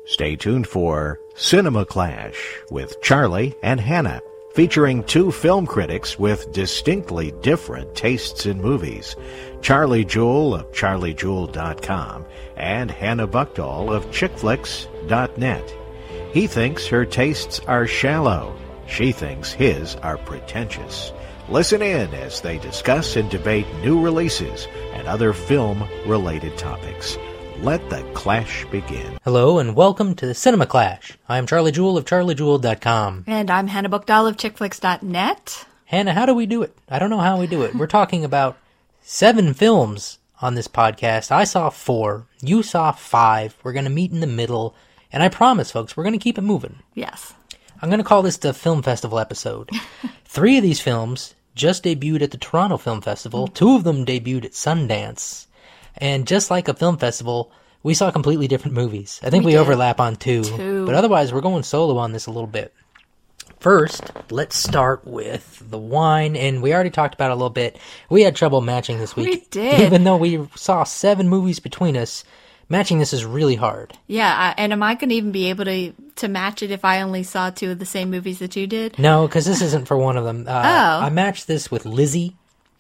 Stay tuned for Cinema Clash with Charlie and Hannah, featuring two film critics with distinctly different tastes in movies. Charlie Jewell of charliejewell.com and Hannah Buchdahl of chickflix.net. He thinks her tastes are shallow. She thinks his are pretentious. Listen in as they discuss and debate new releases and other film-related topics. Let the clash begin. Hello and welcome to the Cinema Clash. I'm Charlie Jewell of charliejewell.com. And I'm Hannah Buchdahl of chickflix.net. Hannah, how do we do it? I don't know how we do it. We're talking about 7 films on this podcast. I saw 4. You saw 5. We're going to meet in the middle. And I promise, folks, we're going to keep it moving. Yes. I'm going to call this the Film Festival episode. 3 of these films just debuted at the Toronto Film Festival. 2 of them debuted at Sundance. And just like a film festival, we saw completely different movies. I think we overlap on 2. But otherwise, we're going solo on this a little bit. First, let's start with the wine. And we already talked about it a little bit. We had trouble matching this week. We did. Even though we saw 7 movies between us, matching this is really hard. Yeah, and am I going to even be able to match it if I only saw 2 of the same movies that you did? No, because this isn't for one of them. I matched this with Lizzie.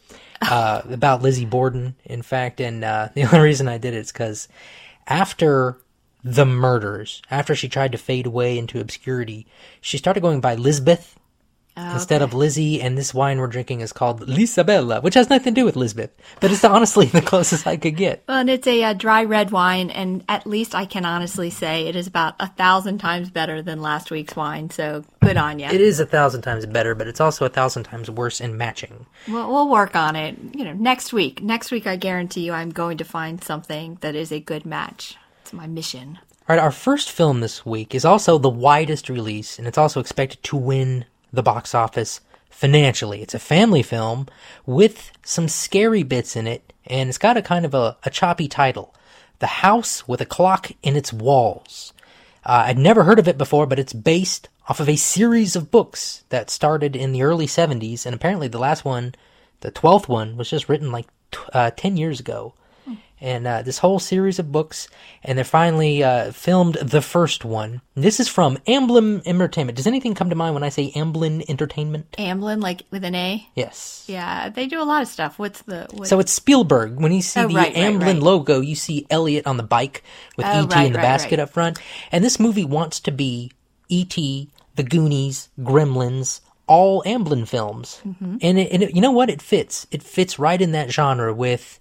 About Lizzie Borden, in fact, and the only reason I did it is because after the murders, after she tried to fade away into obscurity, she started going by Lisbeth instead of Lizzie, and this wine we're drinking is called Lisabella, which has nothing to do with Lisbeth, but it's honestly the closest I could get. Well, and it's a dry red wine, and at least I can honestly say it is about 1,000 times better than last week's wine, so good on you. It is 1,000 times better, but it's also 1,000 times worse in matching. We'll work on it. Next week. Next week, I guarantee you I'm going to find something that is a good match. It's my mission. All right, our first film this week is also the widest release, and it's also expected to win the box office financially. It's a family film with some scary bits in it, and it's got a kind of a choppy title. The House with a Clock in Its Walls. I'd never heard of it before, but it's based off of a series of books that started in the early 70s, and apparently the last one, the 12th one, was just written like 10 years ago. And this whole series of books, and they finally filmed the first one. This is from Amblin Entertainment. Does anything come to mind when I say Amblin Entertainment? Amblin, like with an A? Yes. Yeah, they do a lot of stuff. So it's Spielberg. When you see Amblin logo, you see Elliot on the bike with E.T. in the basket up front. And this movie wants to be E.T., The Goonies, Gremlins, all Amblin films. Mm-hmm. And you know what? It fits. It fits right in that genre with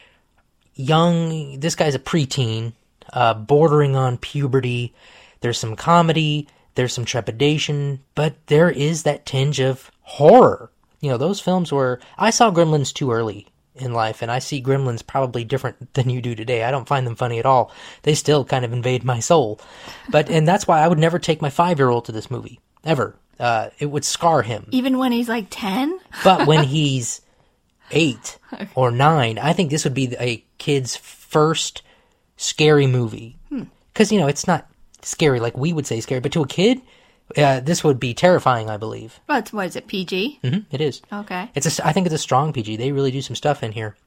this guy's a preteen, bordering on puberty. There's some comedy, there's some trepidation, but there is that tinge of horror. Those films where I saw Gremlins too early in life, and I see Gremlins probably different than you do today. I don't find them funny at all. They still kind of invade my soul. And that's why I would never take my 5-year-old to this movie, ever. It would scar him. Even when he's like 10? But when he's 8 or 9, I think this would be a kid's first scary movie. Because, it's not scary like we would say scary, but to a kid, this would be terrifying, I believe. Well, what is it, PG? Mm-hmm, it is. Okay. I think it's a strong PG. They really do some stuff in here.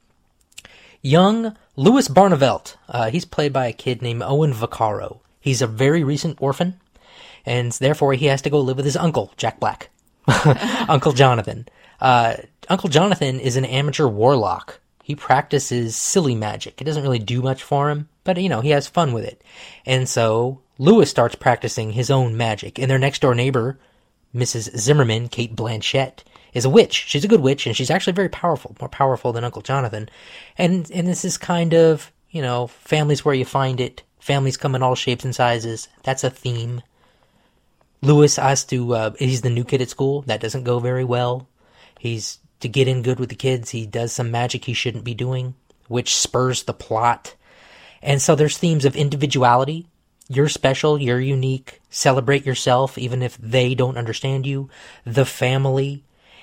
Young Louis Barnevelt. He's played by a kid named Owen Vaccaro. He's a very recent orphan, and therefore he has to go live with his uncle, Jack Black. Uncle Jonathan. Uncle Jonathan is an amateur warlock. He practices silly magic. It doesn't really do much for him, but, he has fun with it. And so Louis starts practicing his own magic. And their next-door neighbor, Mrs. Zimmerman, Kate Blanchett, is a witch. She's a good witch, and she's actually very powerful, more powerful than Uncle Jonathan. And this is kind of, families where you find it. Families come in all shapes and sizes. That's a theme. Louis has to, he's the new kid at school. That doesn't go very well. To get in good with the kids, he does some magic he shouldn't be doing, which spurs the plot. And so there's themes of individuality. You're special, you're unique, celebrate yourself, even if they don't understand you. The family.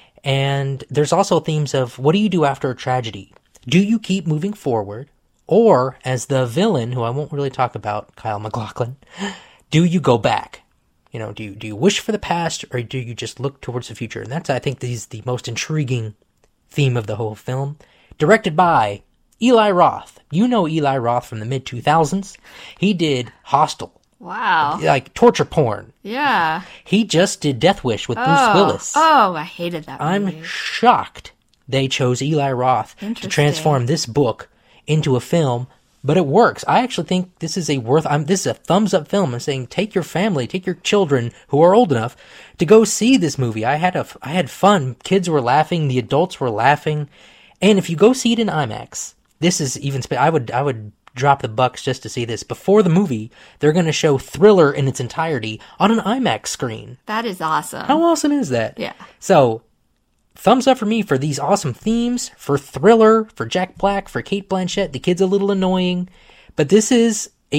And there's also themes of, what do you do after a tragedy? Do you keep moving forward? Or, as the villain, who I won't really talk about, Kyle MacLachlan, do you go back? Do you wish for the past, or do you just look towards the future? And that's, I think, the most intriguing theme of the whole film. Directed by Eli Roth. You know Eli Roth from the mid-2000s. He did Hostel. Wow. Like torture porn. Yeah. He just did Death Wish with Bruce Willis. Oh, I hated that movie. I'm shocked they chose Eli Roth to transform this book into a film, but it works. I actually think this is this is a thumbs up film. I'm saying take your family, take your children who are old enough to go see this movie. I had fun. Kids were laughing, the adults were laughing, and if you go see it in IMAX, this is even. I would drop the bucks just to see this. Before the movie, they're going to show Thriller in its entirety on an IMAX screen. That is awesome. How awesome is that? Yeah. So, thumbs up for me for these awesome themes, for Thriller, for Jack Black, for Cate Blanchett. The kid's a little annoying, but this is a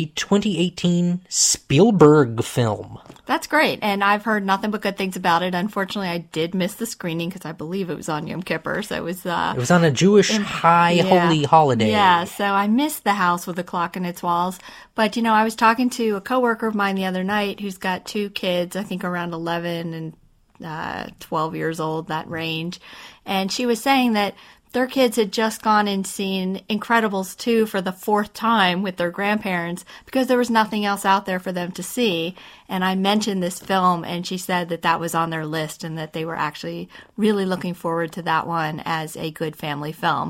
2018 Spielberg film. That's great, and I've heard nothing but good things about it. Unfortunately, I did miss the screening because I believe it was on Yom Kippur, so it was on a Jewish holy holiday. Yeah, so I missed the house with a clock in its walls. But, I was talking to a coworker of mine the other night who's got 2 kids, I think around 11 and 12 years old, that range. And she was saying that their kids had just gone and seen Incredibles 2 for the 4th time with their grandparents because there was nothing else out there for them to see. And I mentioned this film, and she said that that was on their list and that they were actually really looking forward to that one as a good family film.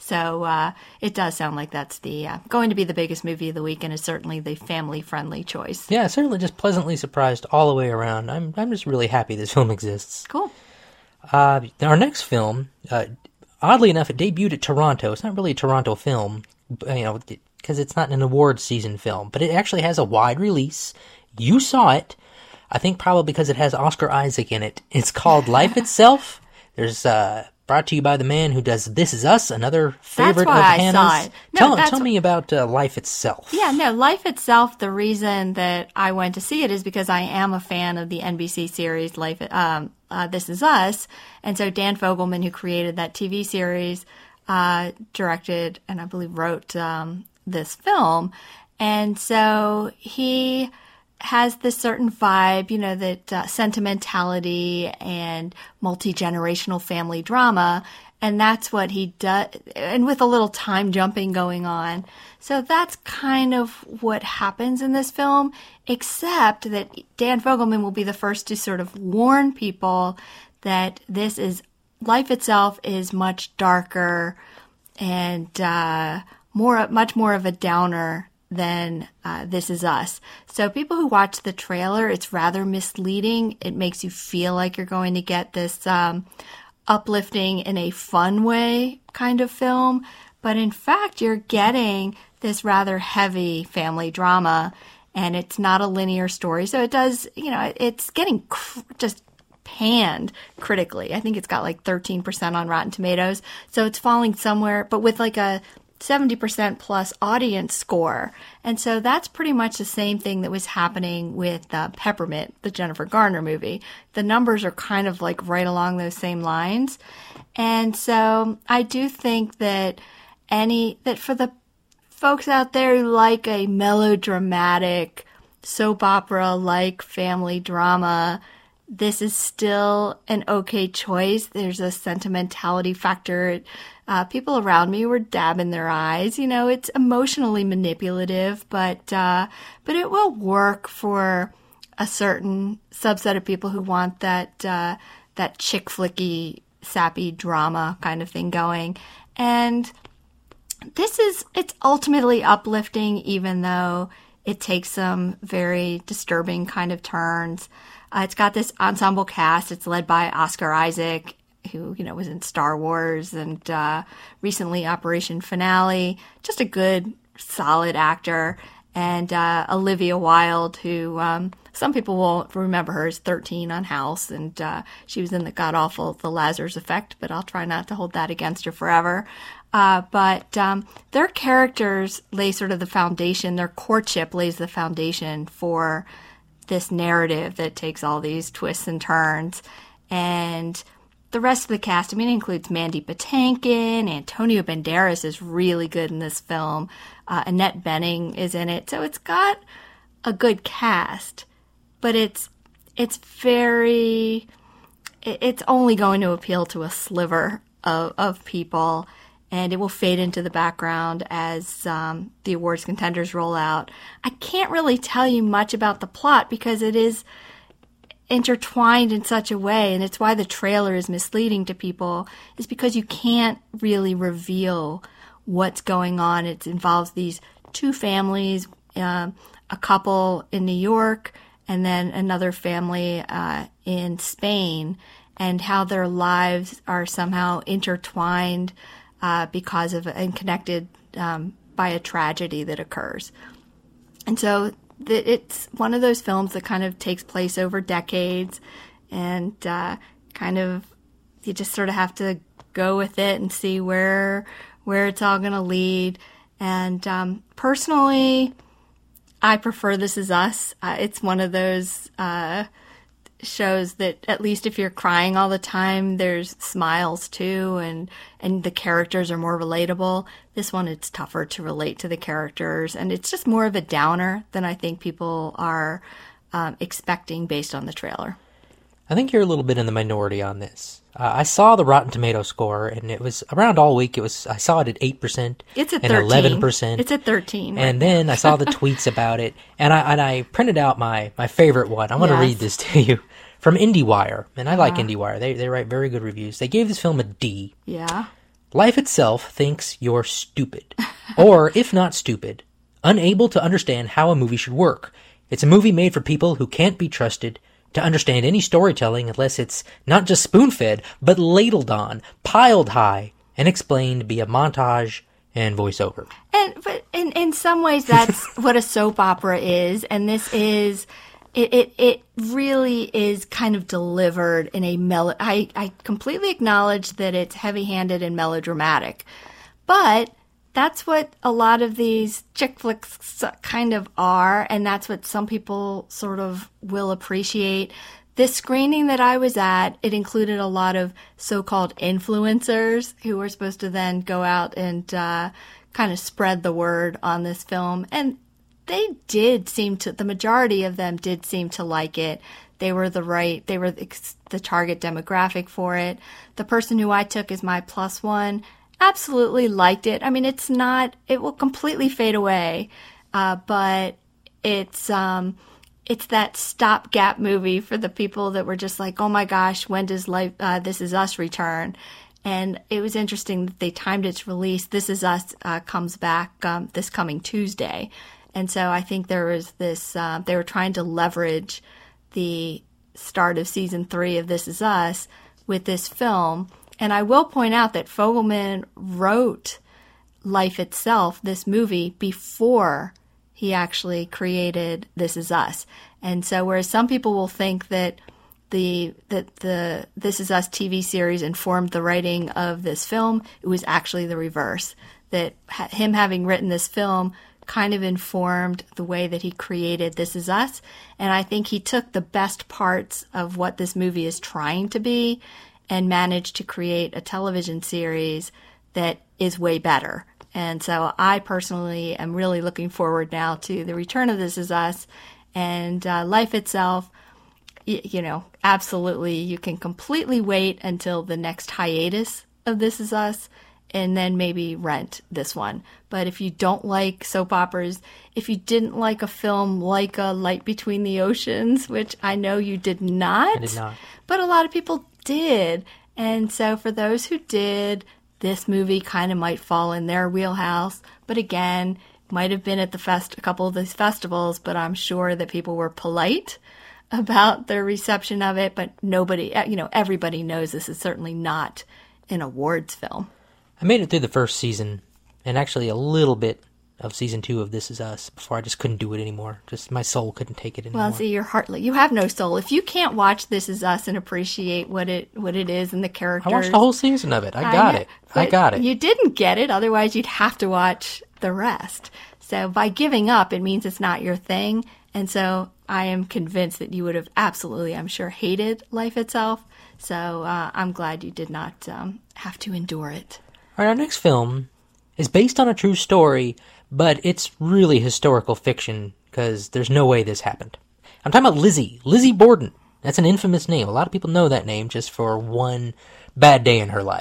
So it does sound like that's going to be the biggest movie of the week, and is certainly the family-friendly choice. Yeah, certainly just pleasantly surprised all the way around. I'm just really happy this film exists. Cool. Our next film, oddly enough, it debuted at Toronto. It's not really a Toronto film, because it's not an awards season film, but it actually has a wide release. You saw it, I think probably because it has Oscar Isaac in it. It's called Life Itself. There's brought to you by the man who does This Is Us, another favorite of Hannah's. Saw it. No, tell me about Life Itself. Yeah, no, Life Itself, the reason that I went to see it is because I am a fan of the NBC series This Is Us. And so Dan Fogelman, who created that TV series, directed and I believe wrote this film. And so he has this certain vibe, that sentimentality and multi-generational family drama, and that's what he does, and with a little time jumping going on. So that's kind of what happens in this film, except that Dan Fogelman will be the first to sort of warn people that Life Itself is much darker and much more of a downer than This Is Us. So people who watch the trailer, it's rather misleading. It makes you feel like you're going to get this uplifting in a fun way kind of film, but in fact you're getting this rather heavy family drama, and it's not a linear story. So it does, it's getting just panned critically. I think it's got like 13% on Rotten Tomatoes. So it's falling somewhere, but with like a 70% plus audience score. And so that's pretty much the same thing that was happening with Peppermint, the Jennifer Garner movie. The numbers are kind of like right along those same lines. And so I do think that for the folks out there who like a melodramatic soap opera like family drama, this is still an okay choice. There's a sentimentality factor. People around me were dabbing their eyes. It's emotionally manipulative, but it will work for a certain subset of people who want that chick flicky, sappy drama kind of thing going. And it's ultimately uplifting, even though it takes some very disturbing kind of turns. It's got this ensemble cast. It's led by Oscar Isaac, who, was in Star Wars and recently Operation Finale. Just a good, solid actor. And Olivia Wilde, who some people will remember her as 13 on House, and she was in the god-awful The Lazarus Effect, but I'll try not to hold that against her forever. But their characters lay sort of the foundation. Their courtship lays the foundation for this narrative that takes all these twists and turns. And the rest of the cast, it includes Mandy Patinkin, Antonio Banderas is really good in this film, Annette Bening is in it. So it's got a good cast, but it's only going to appeal to a sliver of people. and it will fade into the background as the awards contenders roll out. I can't really tell you much about the plot because it is intertwined in such a way, and it's why the trailer is misleading to people, is because you can't really reveal what's going on. It involves these two families, a couple in New York and then another family in Spain, and how their lives are somehow intertwined because of and connected by a tragedy that occurs. And so it's one of those films that kind of takes place over decades, and kind of you just sort of have to go with it and see where it's all going to lead. And personally, I prefer This Is Us. It's one of those shows that at least if you're crying all the time, there's smiles too, and the characters are more relatable. This one, it's tougher to relate to the characters, and it's just more of a downer than I think people are expecting based on the trailer. I think you're a little bit in the minority on this. I saw the Rotten Tomato score, and it was around all week. I saw it at 8%. It's at and 13. 11%. It's at 13. And then I saw the tweets about it, and I printed out my favorite one. I want to read this to you from IndieWire, and I like IndieWire. They write very good reviews. They gave this film a D. Yeah. Life itself thinks you're stupid, or if not stupid, unable to understand how a movie should work. It's a movie made for people who can't be trusted to understand any storytelling unless it's not just spoon-fed, but ladled on, piled high, and explained via montage and voiceover. But in some ways, that's what a soap opera is, and this is. It really is kind of delivered in a I completely acknowledge that it's heavy-handed and melodramatic, but that's what a lot of these chick flicks kind of are, and that's what some people sort of will appreciate. This screening that I was at, it included a lot of so-called influencers who were supposed to then go out and kind of spread the word on this film, and the majority of them did seem to like it. They were the target demographic for it. The person who I took as my plus one absolutely liked it. I mean, it will completely fade away, but it's that stopgap movie for the people that were just like, oh my gosh, when does This Is Us return? And it was interesting that they timed its release. This Is Us comes back this coming Tuesday. And so I think there was this, they were trying to leverage the start of season 3 of This Is Us with this film. And I will point out that Fogelman wrote Life Itself, this movie, before he actually created This Is Us. And so whereas some people will think that the This Is Us TV series informed the writing of this film, it was actually the reverse. That him having written this film kind of informed the way that he created This Is Us. And I think he took the best parts of what this movie is trying to be and managed to create a television series that is way better. And so I personally am really looking forward now to the return of This Is Us and Life Itself. Absolutely, you can completely wait until the next hiatus of This Is Us and then maybe rent this one. But if you don't like soap operas, if you didn't like a film like A Light Between the Oceans, which I know you did not. I did not. But a lot of people did. And so for those who did, this movie kind of might fall in their wheelhouse. But again, might have been at a couple of these festivals, but I'm sure that people were polite about their reception of it. But nobody, everybody knows this is certainly not an awards film. I made it through the first season, and actually a little bit of season 2 of This Is Us before I just couldn't do it anymore. Just my soul couldn't take it anymore. Well, see, you have no soul. If you can't watch This Is Us and appreciate what it is and the characters. I watched the whole season of it. I got it. You didn't get it, otherwise you'd have to watch the rest. So by giving up, it means it's not your thing. And so I am convinced that you would have absolutely, I'm sure, hated Life Itself. So I'm glad you did not have to endure it. All right, our next film is based on a true story, but it's really historical fiction because there's no way this happened. I'm talking about Lizzie Borden. That's an infamous name. A lot of people know that name just for one bad day in her life.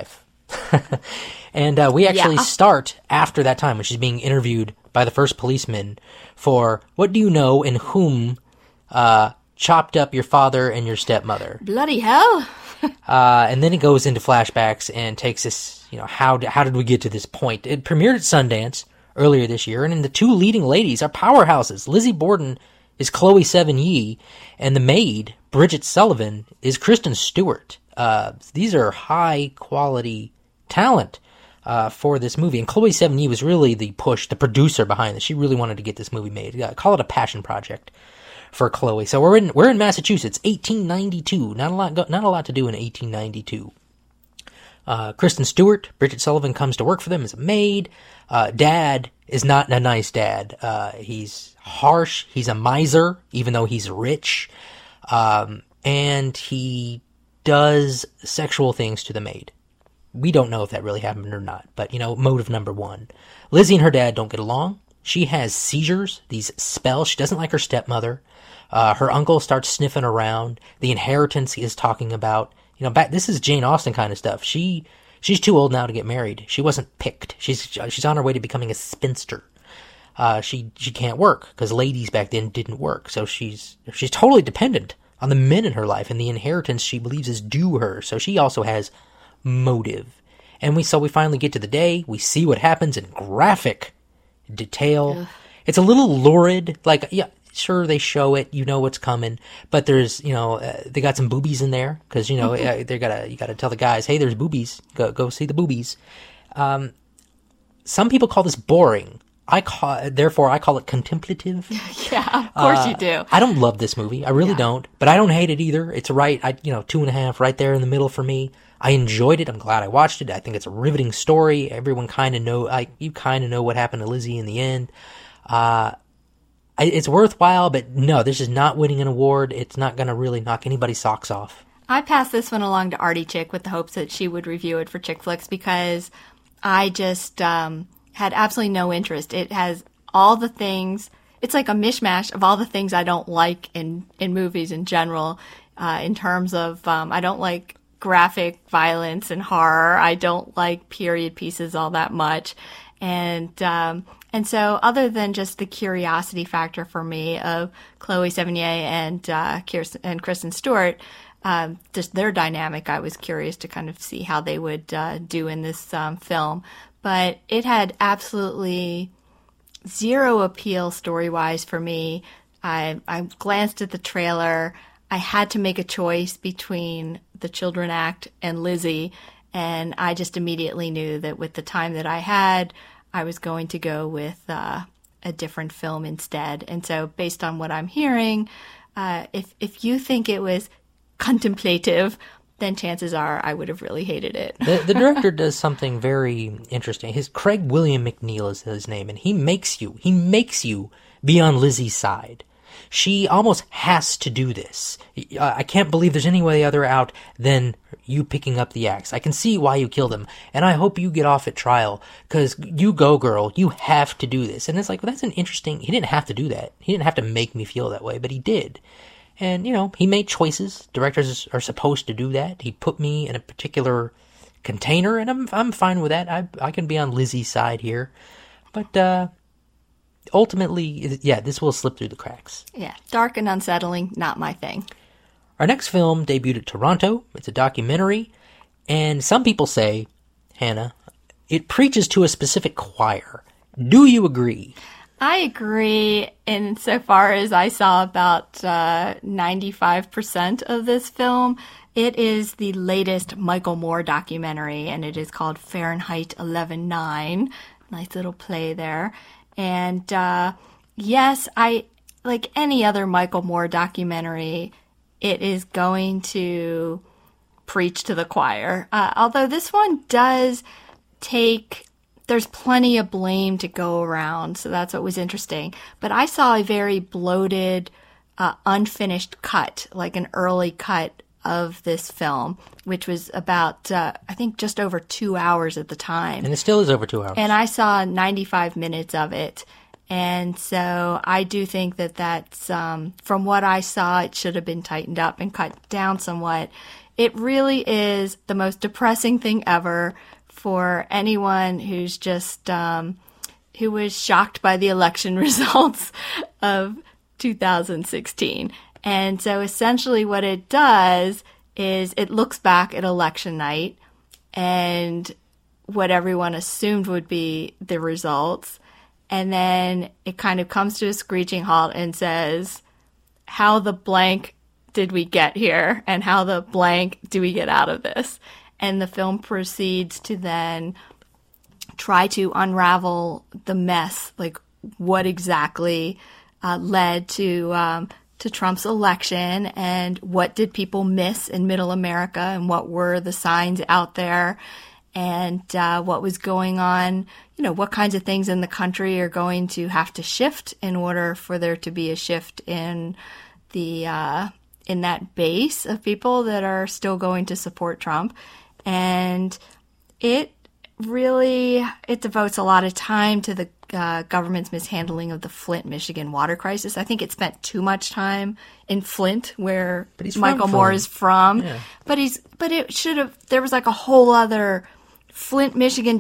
And we actually start after that time when she's being interviewed by the first policeman for, what do you know and whom chopped up your father and your stepmother? Bloody hell. And then it goes into flashbacks and takes us, how did we get to this point? It premiered at Sundance earlier this year, and the two leading ladies are powerhouses. Lizzie Borden is Chloe Sevigny, and the maid, Bridget Sullivan, is Kristen Stewart. These are high-quality talent for this movie. And Chloe Sevigny was really the producer behind this. She really wanted to get this movie made. Call it a passion project for Chloe. So we're in Massachusetts, 1892. Not a lot to do in 1892. Kristen Stewart, Bridget Sullivan, comes to work for them as a maid. Dad is not a nice dad. He's harsh. He's a miser, even though he's rich. And he does sexual things to the maid. We don't know if that really happened or not, but, motive number one. Lizzie and her dad don't get along. She has seizures, these spells. She doesn't like her stepmother. Her uncle starts sniffing around. The inheritance he is talking about. This is Jane Austen kind of stuff. She's too old now to get married. She wasn't picked. She's on her way to becoming a spinster. She can't work because ladies back then didn't work. So she's totally dependent on the men in her life and the inheritance she believes is due her. So she also has motive. And we finally get to the day. We see what happens in graphic detail. Ugh. It's a little lurid. Sure, they show it, what's coming, but there's, they got some boobies in there, because, you gotta tell the guys, hey, there's boobies, go see the boobies. Some people call this boring. Therefore I call it contemplative. Yeah, of course you do. I don't love this movie, I really don't, but I don't hate it either. It's right, 2.5, right there in the middle for me. I enjoyed it, I'm glad I watched it, I think it's a riveting story, everyone you kind of know what happened to Lizzie in the end. It's worthwhile, but no, this is not winning an award. It's not going to really knock anybody's socks off. I passed this one along to Artie Chick with the hopes that she would review it for Chick Flicks because I just had absolutely no interest. It has all the things. It's like a mishmash of all the things I don't like in movies in general, in terms of I don't like graphic violence and horror. I don't like period pieces all that much. And so other than just the curiosity factor for me of Chloe Sevigny and Kristen Stewart, just their dynamic, I was curious to kind of see how they would do in this film. But it had absolutely zero appeal story-wise for me. I glanced at the trailer. I had to make a choice between the Children Act and Lizzie, and I just immediately knew that with the time that I had, I was going to go with a different film instead. And so based on what I'm hearing, if you think it was contemplative, then chances are I would have really hated it. The director does something very interesting. Craig William McNeil is his name, and he makes you be on Lizzie's side. She almost has to do this. I can't believe there's any way other out than you picking up the axe. I can see why you killed him, and I hope you get off at trial, because you go, girl, you have to do this. And it's like, well, that's an interesting... He didn't have to do that. He didn't have to make me feel that way, but he did. And, he made choices. Directors are supposed to do that. He put me in a particular container, and I'm fine with that. I can be on Lizzie's side here. But, ultimately, yeah, this will slip through the cracks. Yeah, dark and unsettling, not my thing. Our next film debuted at Toronto. It's a documentary, and some people say, Hannah, it preaches to a specific choir. Do you agree? I agree insofar as I saw about 95% of this film. It is the latest Michael Moore documentary, and it is called Fahrenheit 11/9. Nice little play there. And yes, like any other Michael Moore documentary, it is going to preach to the choir. Although this one does there's plenty of blame to go around, so that's what was interesting. But I saw a very bloated, unfinished cut, like an early cut of this film, which was about, I think, just over 2 hours at the time. And it still is over 2 hours. And I saw 95 minutes of it. And so I do think that that's, from what I saw, it should have been tightened up and cut down somewhat. It really is the most depressing thing ever for anyone who's just who was shocked by the election results of 2016. And so essentially what it does is it looks back at election night and what everyone assumed would be the results. And then it kind of comes to a screeching halt and says, how the blank did we get here? And how the blank do we get out of this? And the film proceeds to then try to unravel the mess, like what exactly led to Trump's election, and what did people miss in Middle America, and what were the signs out there, and what was going on, what kinds of things in the country are going to have to shift in order for there to be a shift in the in that base of people that are still going to support Trump. And it devotes a lot of time to the government's mishandling of the Flint, Michigan water crisis. I think it spent too much time in Flint, where Michael Moore is from. Yeah. But it should have. There was like a whole other Flint, Michigan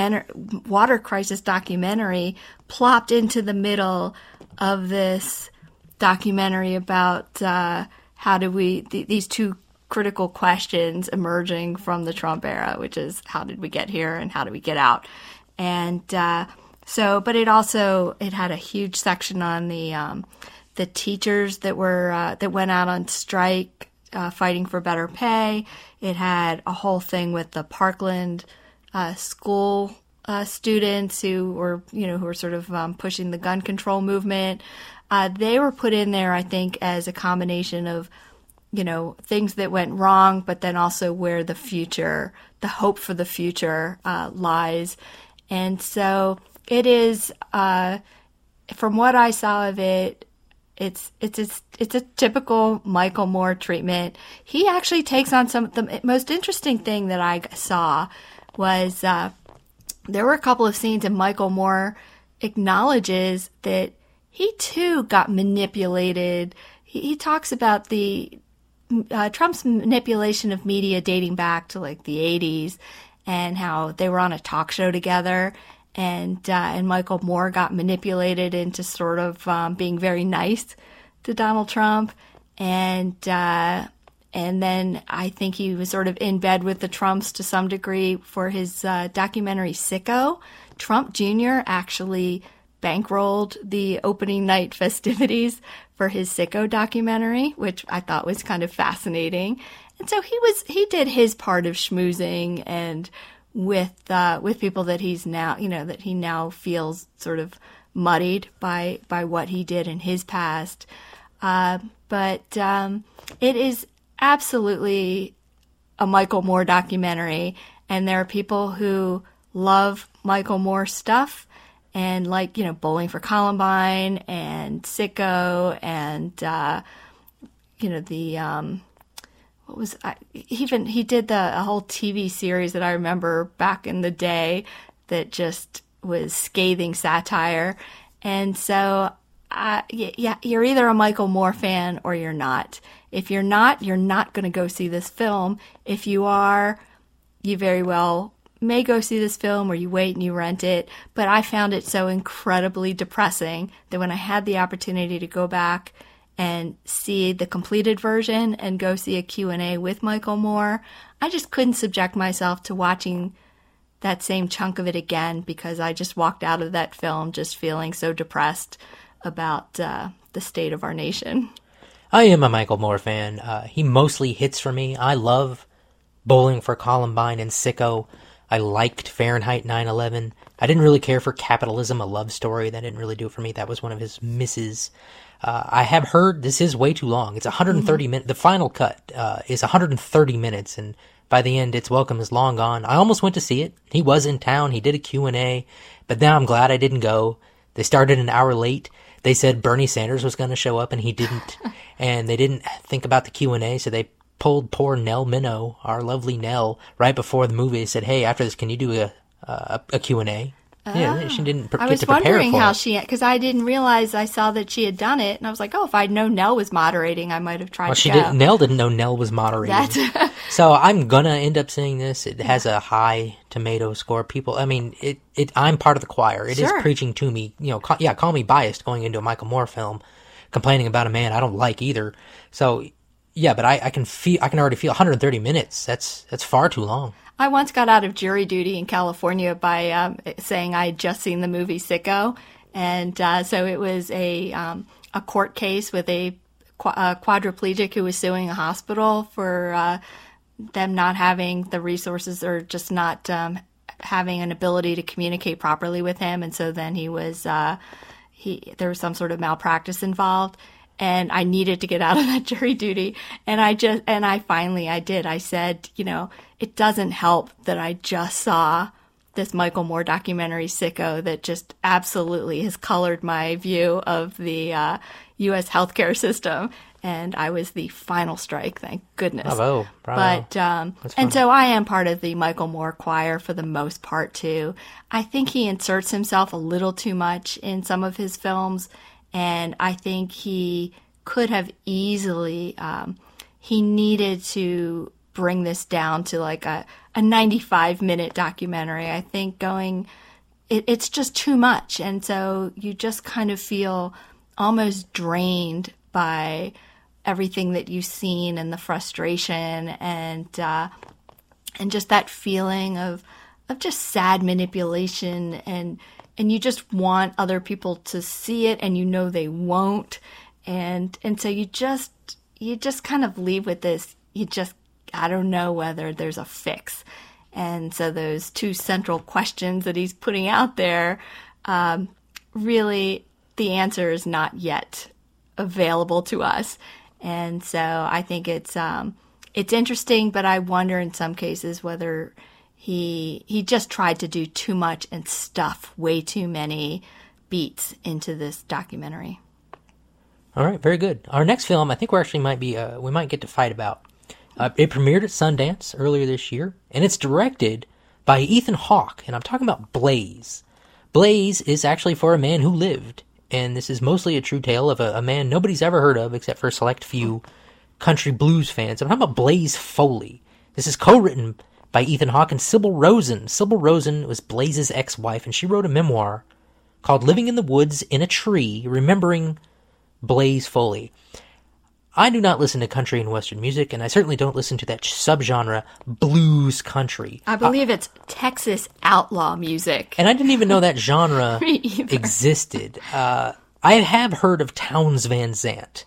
water crisis documentary plopped into the middle of this documentary about how do these two critical questions emerging from the Trump era, which is how did we get here and how do we get out? And but it had a huge section on the teachers that went out on strike, fighting for better pay. It had a whole thing with the Parkland school students who were sort of pushing the gun control movement. They were put in there, I think, as a combination of things that went wrong, but then also where the hope for the future lies. And so it is, from what I saw of it, it's a typical Michael Moore treatment. He actually takes on the most interesting thing that I saw was there were a couple of scenes and Michael Moore acknowledges that he too got manipulated. He talks about the Trump's manipulation of media dating back to like the 80s and how they were on a talk show together and Michael Moore got manipulated into sort of being very nice to Donald Trump. And then I think he was sort of in bed with the Trumps to some degree for his documentary Sicko. Trump Jr. actually bankrolled the opening night festivities for his Sicko documentary, which I thought was kind of fascinating. And so he did his part of schmoozing and with people that he's now, that he now feels sort of muddied by what he did in his past. But it is absolutely a Michael Moore documentary, and there are people who love Michael Moore stuff and like, Bowling for Columbine and Sicko and, he did a whole TV series that I remember back in the day that just was scathing satire. And so, you're either a Michael Moore fan or you're not. If you're not going to go see this film. If you are, you very well may go see this film, or you wait and you rent it. But I found it so incredibly depressing that when I had the opportunity to go back and see the completed version and go see a Q&A with Michael Moore, I just couldn't subject myself to watching that same chunk of it again, because I just walked out of that film just feeling so depressed about the state of our nation. I am a Michael Moore fan. He mostly hits for me. I love Bowling for Columbine and Sicko. I liked Fahrenheit 9/11. I didn't really care for Capitalism, a love story. That didn't really do it for me. That was one of his misses. I have heard this is way too long. It's 130 minutes. The final cut is 130 minutes, and by the end, its welcome is long gone. I almost went to see it. He was in town. He did a Q&A, but now I'm glad I didn't go. They started an hour late. They said Bernie Sanders was going to show up, and he didn't. And they didn't think about the Q&A, so they pulled poor Nell Minow, our lovely Nell, right before the movie. They said, hey, after this, can you do a Q&A? Yeah, she didn't I get was to prepare wondering for how it. because I didn't realize I saw that she had done it, and I was like, oh, if I'd known Nell was moderating, I might have tried to go. Nell didn't know Nell was moderating. So I'm gonna end up seeing this. It has a high tomato score. People, I mean, I'm part of the choir. It is preaching to me. Call me biased going into a Michael Moore film, complaining about a man I don't like either. So, yeah, but I can already feel 130 minutes. That's far too long. I once got out of jury duty in California by saying I had just seen the movie Sicko, and so it was a court case with a quadriplegic who was suing a hospital for them not having the resources or just not having an ability to communicate properly with him, and so then there was some sort of malpractice involved. And I needed to get out of that jury duty. And I did. I said, it doesn't help that I just saw this Michael Moore documentary, Sicko, that just absolutely has colored my view of the U.S. healthcare system. And I was the final strike, thank goodness. Bravo. But, and so I am part of the Michael Moore choir for the most part, too. I think he inserts himself a little too much in some of his films. And I think he could have easily, he needed to bring this down to like a 95-minute documentary. I think it's just too much. And so you just kind of feel almost drained by everything that you've seen and the frustration and just that feeling of just sad manipulation and you just want other people to see it, and they won't, and so you just kind of leave with this. I don't know whether there's a fix, and so those two central questions that he's putting out there, really, the answer is not yet available to us, and so I think it's interesting, but I wonder in some cases whether He just tried to do too much and stuff way too many beats into this documentary. All right, very good. Our next film, I think we might get to fight about. It premiered at Sundance earlier this year, and it's directed by Ethan Hawke, and I'm talking about Blaze. Blaze is actually for a man who lived, and this is mostly a true tale of a man nobody's ever heard of except for a select few country blues fans. I'm talking about Blaze Foley. This is co-written by Ethan Hawke and Sybil Rosen. Sybil Rosen was Blaze's ex-wife, and she wrote a memoir called Living in the Woods in a Tree, Remembering Blaze Foley. I do not listen to country and western music, and I certainly don't listen to that subgenre, blues country. I believe it's Texas outlaw music. And I didn't even know that genre existed. I have heard of Townes Van Zandt.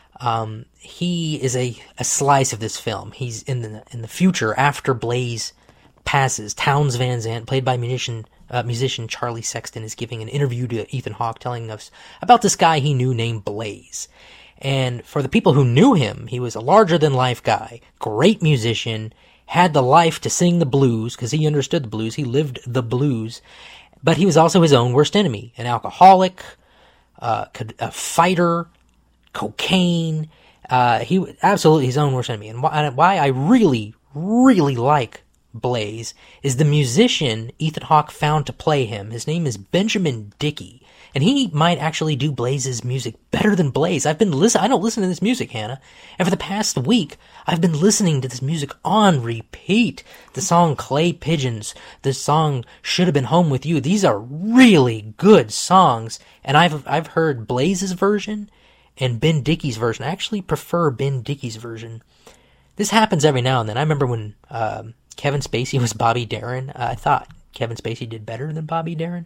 He is a slice of this film. He's in the future after Blaze passes. Townes Van Zandt, played by musician Charlie Sexton, is giving an interview to Ethan Hawke telling us about this guy he knew named Blaze. And for the people who knew him, he was a larger-than-life guy, great musician, had the life to sing the blues because he understood the blues. He lived the blues. But he was also his own worst enemy, an alcoholic, a fighter, cocaine. He was absolutely his own worst enemy. And why I really, really like Blaze is the musician Ethan Hawke found to play him. His name is Benjamin Dickey. And he might actually do Blaze's music better than Blaze. I don't listen to this music, Hannah. And for the past week, I've been listening to this music on repeat. The song Clay Pigeons, the song Should Have Been Home With You. These are really good songs. And I've heard Blaze's version and Ben Dickey's version. I actually prefer Ben Dickey's version. This happens every now and then. I remember when Kevin Spacey was Bobby Darin. I thought Kevin Spacey did better than Bobby Darin.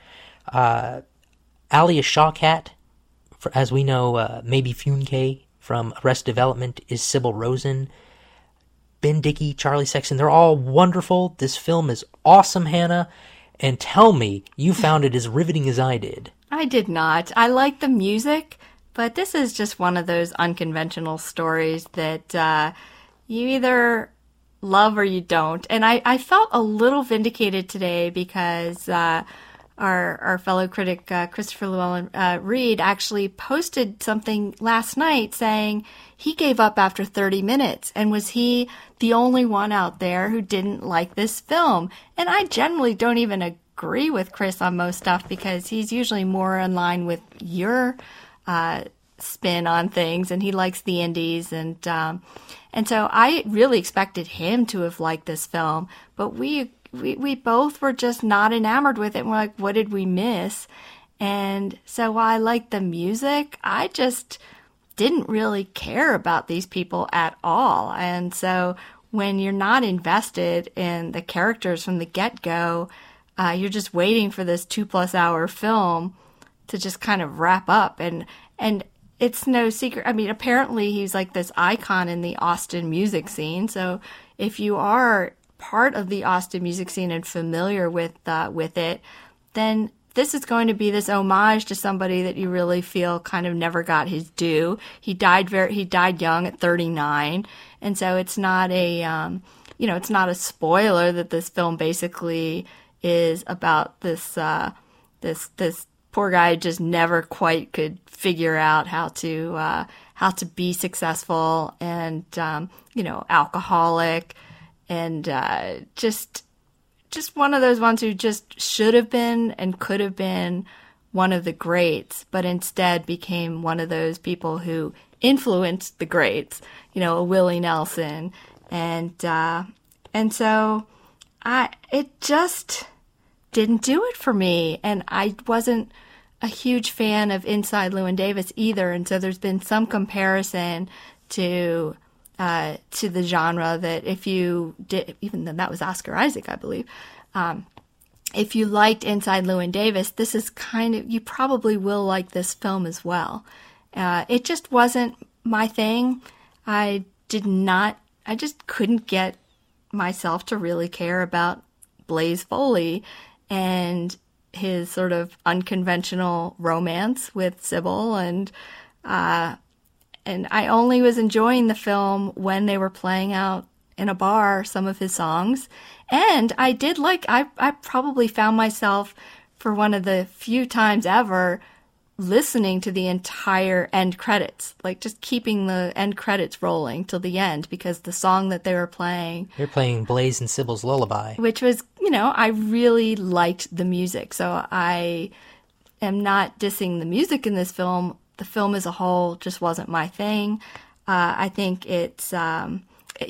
Alia Shawkat, as we know, maybe Funke from Arrested Development, is Sybil Rosen. Ben Dickey, Charlie Sexton, they're all wonderful. This film is awesome, Hannah. And tell me, you found it as riveting as I did. I did not. I like the music, but this is just one of those unconventional stories that you either love or you don't. And I felt a little vindicated today because our fellow critic Christopher Llewellyn Reed actually posted something last night saying he gave up after 30 minutes, and was he the only one out there who didn't like this film? And I generally don't even agree with Chris on most stuff because he's usually more in line with your spin on things, and he likes the indies, and so I really expected him to have liked this film, but we both were just not enamored with it. And we're like, what did we miss? And so while I liked the music, I just didn't really care about these people at all. And so when you're not invested in the characters from the get-go, you're just waiting for this 2+ hour film to just kind of wrap up. And it's no secret. I mean, apparently he's like this icon in the Austin music scene. So if you are part of the Austin music scene and familiar with it, then this is going to be this homage to somebody that you really feel kind of never got his due. He died young at 39, and so it's not it's not a spoiler that this film basically is about this poor guy who just never quite could figure out how to be successful, and alcoholic, and just one of those ones who just should have been and could have been one of the greats, but instead became one of those people who influenced the greats, a Willie Nelson. And so it just didn't do it for me. And I wasn't a huge fan of Inside Llewyn Davis either. And so there's been some comparison to the genre that if you did, even though that was Oscar Isaac, I believe, if you liked Inside Llewyn Davis, this is you probably will like this film as well. It just wasn't my thing. I just couldn't get myself to really care about Blaze Foley and his sort of unconventional romance with Sybil, and I only was enjoying the film when they were playing out in a bar some of his songs. And I did I probably found myself for one of the few times ever listening to the entire end credits, like just keeping the end credits rolling till the end, because the song that they were playing... They're playing Blaze and Sybil's Lullaby. Which was, I really liked the music. So I am not dissing the music in this film. The film as a whole just wasn't my thing. I think it's been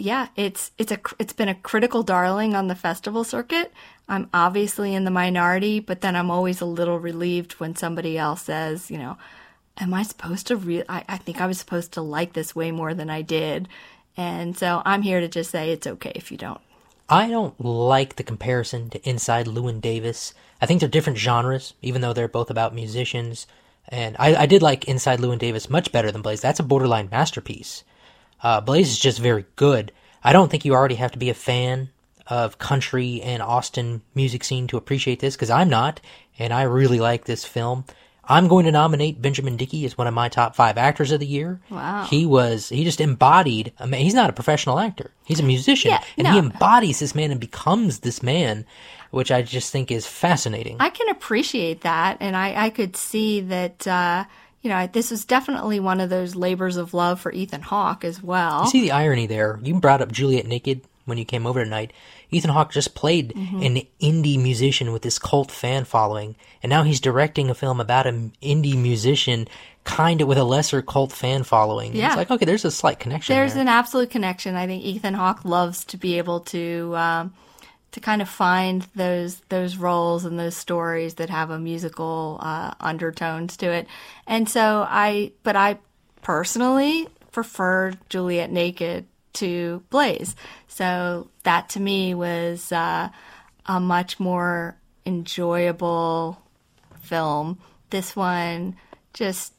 a critical darling on the festival circuit. I'm obviously in the minority, but then I'm always a little relieved when somebody else says, am I supposed to I think I was supposed to like this way more than I did. And so I'm here to just say it's okay if you don't. I don't like the comparison to Inside Llewyn Davis. I think they're different genres, even though they're both about musicians. And I did like Inside Llewyn Davis much better than Blaze. That's a borderline masterpiece. Blaze is just very good. I don't think you already have to be a fan of country and Austin music scene to appreciate this, because I'm not, and I really like this film. I'm going to nominate Benjamin Dickey as one of my top 5 actors of the year. Wow. He just embodied, he's not a professional actor. He's a musician, he embodies this man and becomes this man, which I just think is fascinating. I can appreciate that, and I could see that, this was definitely one of those labors of love for Ethan Hawke as well. You see the irony there. You brought up Juliet Naked when you came over tonight. Ethan Hawke just played an indie musician with this cult fan following, and now he's directing a film about an indie musician kind of with a lesser cult fan following. Yeah. It's like, okay, there's a slight connection There's an absolute connection. I think Ethan Hawke loves to be able to kind of find those roles and those stories that have a musical undertones to it. And so I personally prefer Juliet Naked to Blaze. So that to me was a much more enjoyable film. This one just,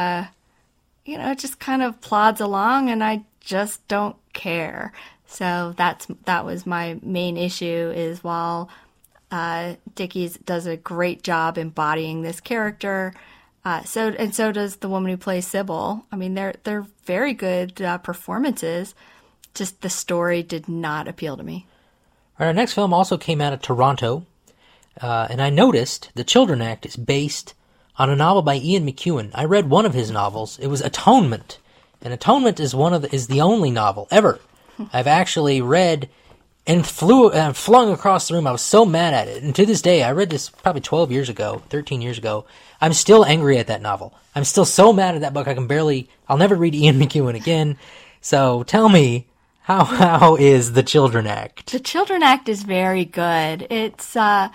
it just kind of plods along, and I just don't care. So that was my main issue, is while Dickey does a great job embodying this character, so does the woman who plays Sybil. I mean, they're very good performances. Just the story did not appeal to me. All right, our next film also came out of Toronto, and I noticed the Children Act is based on a novel by Ian McEwan. I read one of his novels. It was Atonement, and Atonement is the only novel ever I've actually read and flung across the room. I was so mad at it. And to this day, I read this probably 13 years ago. I'm still angry at that novel. I'm still so mad at that book. I'll never read Ian McEwan again. So tell me, how is The Children Act? The Children Act is very good. And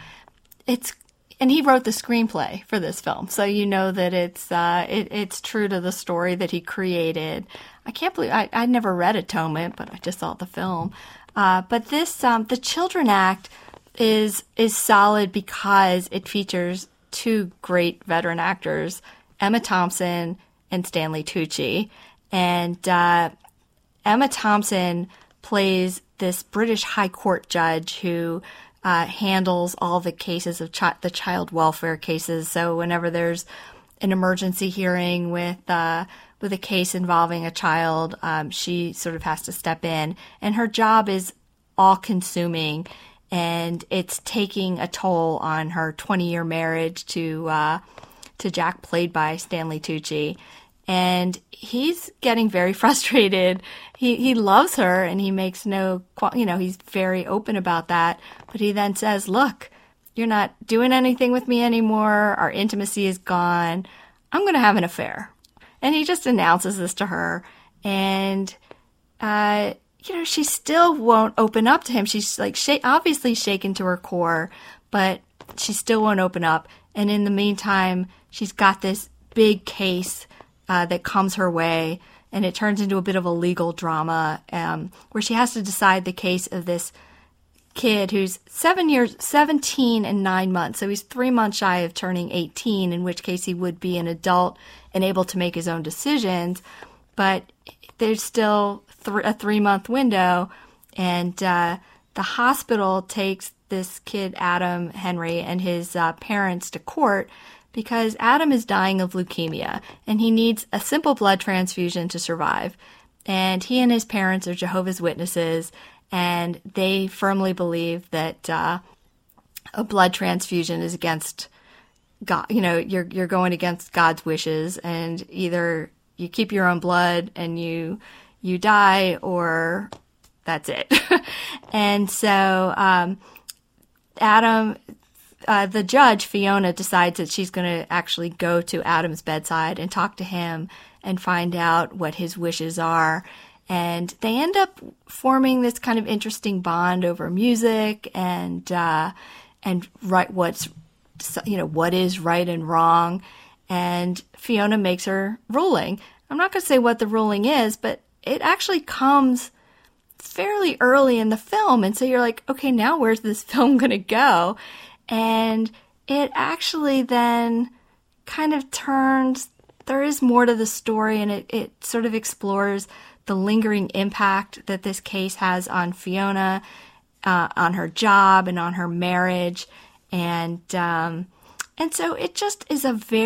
he wrote the screenplay for this film, so you know that it's true to the story that he created. I can't believe I never read Atonement, but I just saw the film. But this The Children Act is solid because it features two great veteran actors, Emma Thompson and Stanley Tucci, and Emma Thompson plays this British High Court judge who handles all the cases of the child welfare cases. So whenever there's an emergency hearing with a case involving a child, she sort of has to step in, and her job is all-consuming, and it's taking a toll on her 20-year marriage to Jack, played by Stanley Tucci. And he's getting very frustrated. He loves her, and he makes he's very open about that. But he then says, look, you're not doing anything with me anymore. Our intimacy is gone. I'm going to have an affair. And he just announces this to her. And, she still won't open up to him. She's like obviously shaken to her core, but she still won't open up. And in the meantime, she's got this big case that comes her way, and it turns into a bit of a legal drama where she has to decide the case of this kid who's 17 and 9 months. So he's 3 months shy of turning 18, in which case he would be an adult and able to make his own decisions. But there's still a 3-month window, and the hospital takes this kid, Adam Henry, and his parents to court because Adam is dying of leukemia, and he needs a simple blood transfusion to survive. And he and his parents are Jehovah's Witnesses, and they firmly believe that a blood transfusion is against God. You're going against God's wishes, and either you keep your own blood and you die, or that's it. And so Adam, the judge, Fiona, decides that she's going to actually go to Adam's bedside and talk to him and find out what his wishes are. And they end up forming this kind of interesting bond over music and what is right and wrong. And Fiona makes her ruling. I'm not going to say what the ruling is, but it actually comes fairly early in the film. And so you're like, okay, now where's this film going to go? And it actually then kind of there is more to the story, and it sort of explores the lingering impact that this case has on Fiona, on her job and on her marriage. And so it just is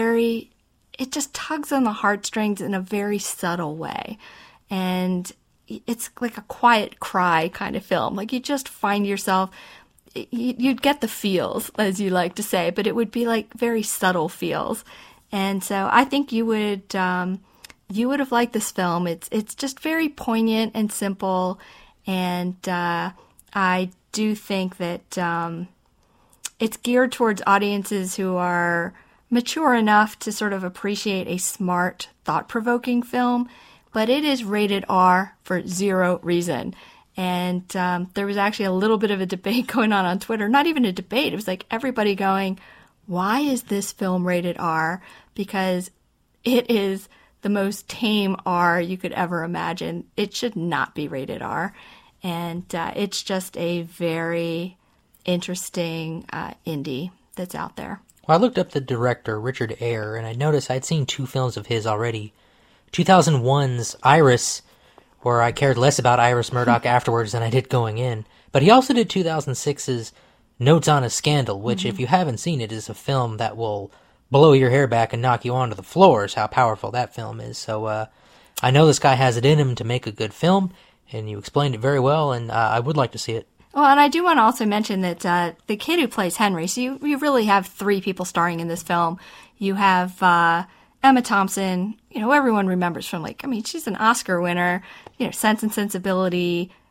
it just tugs on the heartstrings in a very subtle way. And it's like a quiet cry kind of film. Like you just find yourself, you'd get the feels, as you like to say, but it would be like very subtle feels. And so I think you would have liked this film. It's just very poignant and simple. And I do think that it's geared towards audiences who are mature enough to sort of appreciate a smart, thought-provoking film, but it is rated R for zero reason. And there was actually a little bit of a debate going on Twitter. Not even a debate. It was like everybody going, why is this film rated R? Because it is the most tame R you could ever imagine. It should not be rated R. And it's just a very interesting indie that's out there. Well, I looked up the director, Richard Eyre, and I noticed I'd seen 2 films of his already. 2001's Iris, where I cared less about Iris Murdoch afterwards than I did going in. But he also did 2006's Notes on a Scandal, which, if you haven't seen it, is a film that will blow your hair back and knock you onto the floors, how powerful that film is. So I know this guy has it in him to make a good film, and you explained it very well, and I would like to see it. Well, and I do want to also mention that the kid who plays Henry, so you really have 3 people starring in this film. You have Emma Thompson, who everyone remembers from, she's an Oscar winner, Sense and Sensibility,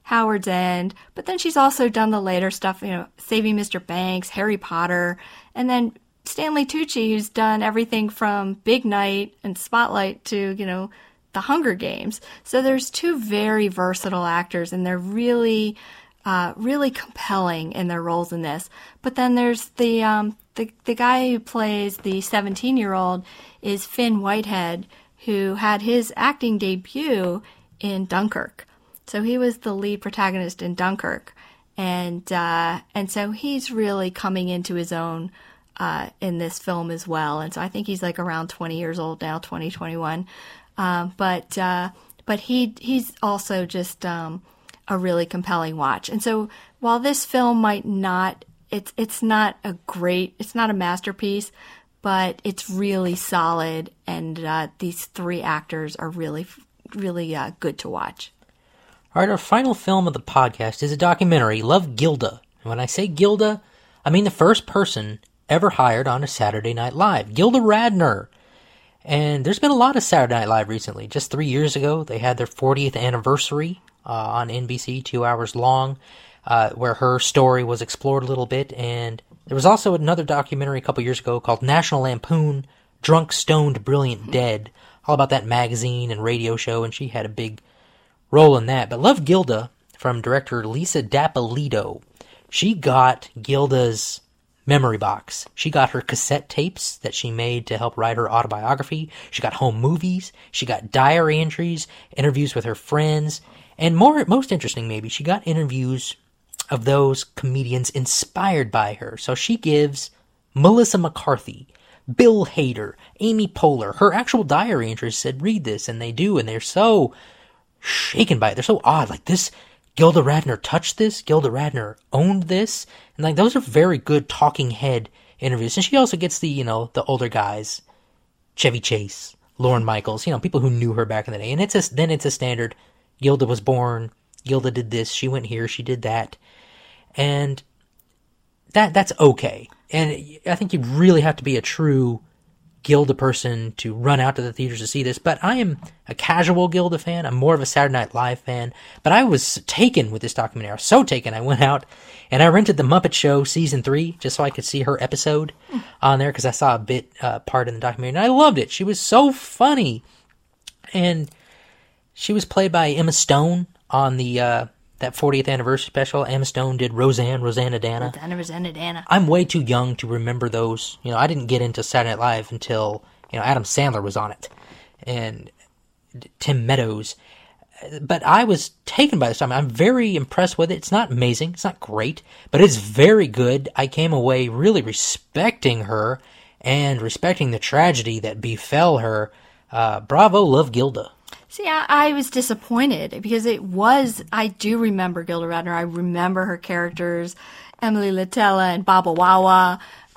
Howard's End, but then she's also done the later stuff, Saving Mr. Banks, Harry Potter, and then Stanley Tucci, who's done everything from Big Night and Spotlight to, The Hunger Games. So there's two very versatile actors, and they're really, really compelling in their roles in this. But then there's the guy who plays the 17-year-old is Finn Whitehead, who had his acting debut in Dunkirk. So he was the lead protagonist in Dunkirk, and so he's really coming into his own in this film as well. And so I think he's like around 20 years old now, 2021. But he's also just a really compelling watch. And so while this film might not, it's not a masterpiece, but it's really solid, and these three actors are really, really good to watch. All right, our final film of the podcast is a documentary, Love Gilda. And when I say Gilda, I mean the first person ever hired on a Saturday Night Live, Gilda Radner. And there's been a lot of Saturday Night Live recently. Just 3 years ago, they had their 40th anniversary on NBC, 2 hours long, where her story was explored a little bit. And there was also another documentary a couple years ago called National Lampoon, Drunk, Stoned, Brilliant, Dead, all about that magazine and radio show, and she had a big role in that. But Love Gilda, from director Lisa D'Appolito, she got Gilda's memory box. She got her cassette tapes that she made to help write her autobiography. She got home movies. She got diary entries, interviews with her friends, and most interesting maybe, she got interviews of those comedians inspired by her. So she gives Melissa McCarthy, Bill Hader, Amy Poehler, her actual diary entries said, read this, and they do, and they're so shaken by it. They're so odd. Like, this, Gilda Radner touched this, Gilda Radner owned this, and like, those are very good talking head interviews. And she also gets the, the older guys, Chevy Chase, Lorne Michaels, people who knew her back in the day. And it's a standard, Gilda was born, Gilda did this, she went here, she did that. And that's okay. And I think you'd really have to be a true Gilda person to run out to the theaters to see this. But I am a casual Gilda fan. I'm more of a Saturday Night Live fan. But I was taken with this documentary. I was so taken. I went out and I rented The Muppet Show Season 3 just so I could see her episode on there, because I saw a bit part in the documentary. And I loved it. She was so funny. And she was played by Emma Stone on the that 40th anniversary special. Emma Stone did Roseanne Dana. I'm way too young to remember those. I didn't get into Saturday Night Live until, Adam Sandler was on it. And Tim Meadows. But I was taken by this time. I'm very impressed with it. It's not amazing. It's not great. But it's very good. I came away really respecting her and respecting the tragedy that befell her. Bravo, Love Gilda. See, I was disappointed because I do remember Gilda Radner. I remember her characters, Emily Litella and Baba Wawa,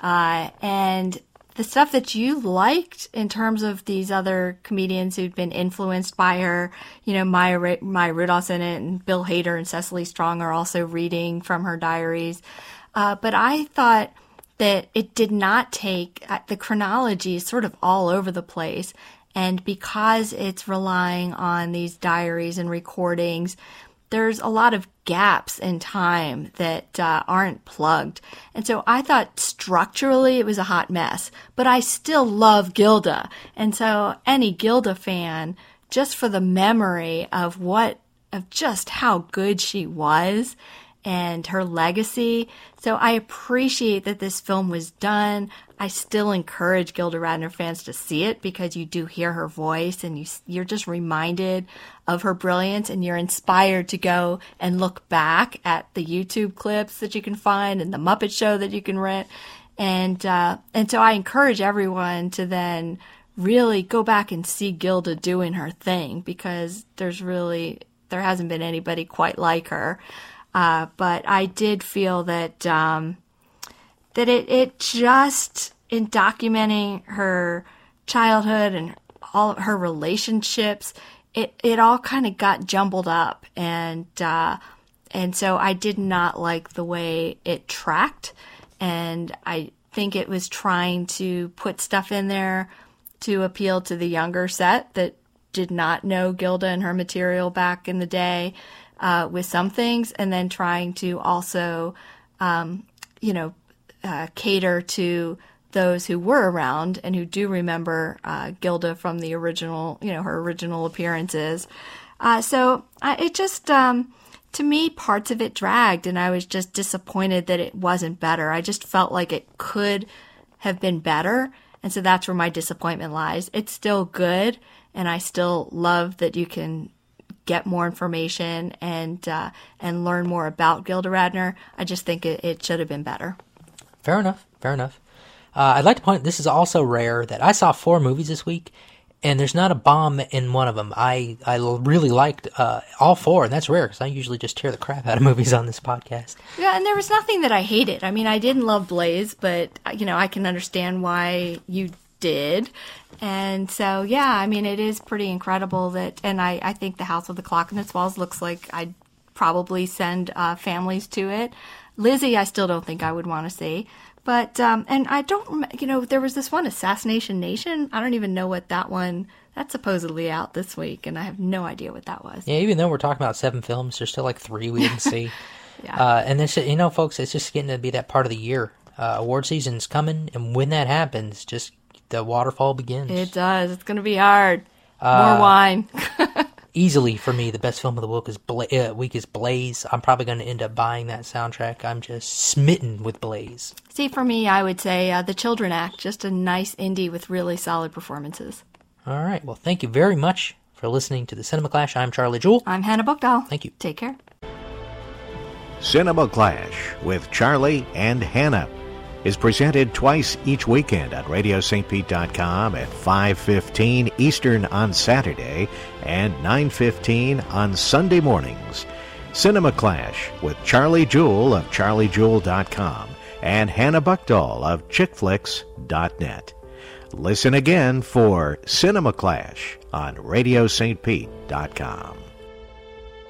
and the stuff that you liked in terms of these other comedians who'd been influenced by her. Maya Rudolph's in it, and Bill Hader and Cecily Strong are also reading from her diaries. But I thought that it did not take, the chronology is sort of all over the place. And because it's relying on these diaries and recordings, there's a lot of gaps in time that aren't plugged. And so I thought structurally it was a hot mess, but I still love Gilda. And so any Gilda fan, just for the memory of just how good she was and her legacy. So I appreciate that this film was done. I still encourage Gilda Radner fans to see it because you do hear her voice and you're just reminded of her brilliance, and you're inspired to go and look back at the YouTube clips that you can find and the Muppet Show that you can rent. And so I encourage everyone to then really go back and see Gilda doing her thing, because there hasn't been anybody quite like her. But I did feel that it just, in documenting her childhood and all of her relationships, it all kind of got jumbled up, and so I did not like the way it tracked, and I think it was trying to put stuff in there to appeal to the younger set that did not know Gilda and her material back in the day. with some things, and then trying to also, cater to those who were around and who do remember Gilda from the original, her original appearances. It just, to me, parts of it dragged, and I was just disappointed that it wasn't better. I just felt like it could have been better, and so that's where my disappointment lies. It's still good, and I still love that you can get more information and learn more about Gilda Radner. I just think it should have been better. Fair enough. I'd like to point, this is also rare, that I saw 4 movies this week, and there's not a bomb in one of them. I really liked all 4, and that's rare, because I usually just tear the crap out of movies on this podcast. Yeah, and there was nothing that I hated. I mean, I didn't love Blaze, but, I can understand why you did. And so, yeah, I mean, it is pretty incredible that, and I think The House with the Clock in Its Walls looks like I'd probably send families to it. Lizzie, I still don't think I would want to see. But, and I don't, there was this one, Assassination Nation. I don't even know what that one, that's supposedly out this week, and I have no idea what that was. Yeah, even though we're talking about 7 films, there's still like 3 we didn't see. Yeah. And this, folks, it's just getting to be that part of the year. Award season's coming, and when that happens, just the waterfall begins. It does. It's going to be hard. More wine. Easily, for me, the best film of the week is Blaze. I'm probably going to end up buying that soundtrack. I'm just smitten with Blaze. See, for me, I would say The Children Act, just a nice indie with really solid performances. All right. Well, thank you very much for listening to the Cinema Clash. I'm Charlie Jewell. I'm Hannah Buchdahl. Thank you. Take care. Cinema Clash with Charlie and Hannah is presented twice each weekend on RadioSt.Pete.com at 5:15 Eastern on Saturday and 9:15 on Sunday mornings. Cinema Clash with Charlie Jewell of CharlieJewell.com and Hannah Buchdahl of ChickFlix.net. Listen again for Cinema Clash on RadioSt.Pete.com.